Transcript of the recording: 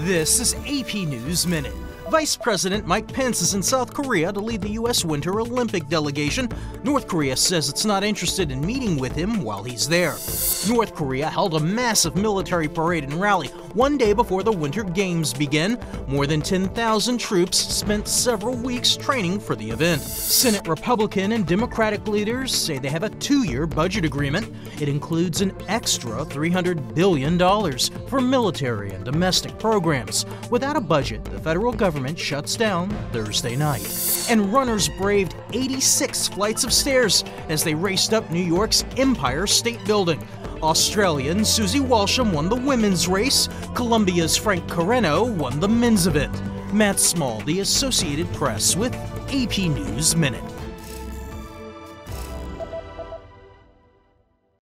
This is AP News Minute. Vice President Mike Pence is in South Korea to lead the U.S. Winter Olympic delegation. North Korea says it's not interested in meeting with him while he's there. North Korea held a massive military parade and rally one day before the Winter Games begin. More than 10,000 troops spent several weeks training for the event. Senate Republican and Democratic leaders say they have a 2-year budget agreement. It includes an extra $300 billion for military and domestic programs. Without a budget, the federal government shuts down Thursday night. And runners braved 86 flights of stairs as they raced up New York's Empire State Building. Australian Susie Walsham won the women's race. Colombia's Frank Carreno won the men's event. Matt Small, The Associated Press with AP News Minute.